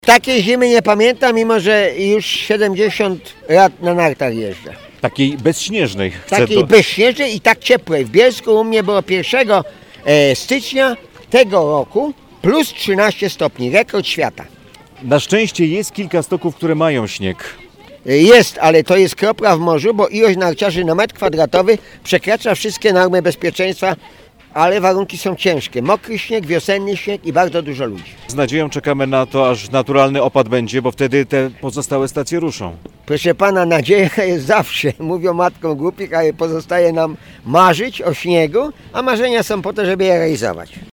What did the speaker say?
Takiej zimy nie pamiętam, mimo że już 70 lat na nartach jeżdżę. Takiej bezśnieżnej. Takiej bezśnieżnej i tak ciepłej. W Bielsku u mnie było 1 stycznia tego roku plus 13 stopni, rekord świata. Na szczęście jest kilka stoków, które mają śnieg. Jest, ale to jest kropla w morzu, bo ilość narciarzy na metr kwadratowy przekracza wszystkie normy bezpieczeństwa, ale warunki są ciężkie. Mokry śnieg, wiosenny śnieg i bardzo dużo ludzi. Z nadzieją czekamy na to, aż naturalny opad będzie, bo wtedy te pozostałe stacje ruszą. Proszę pana, nadzieja jest zawsze. Mówią matkom głupich, ale pozostaje nam marzyć o śniegu, a marzenia są po to, żeby je realizować.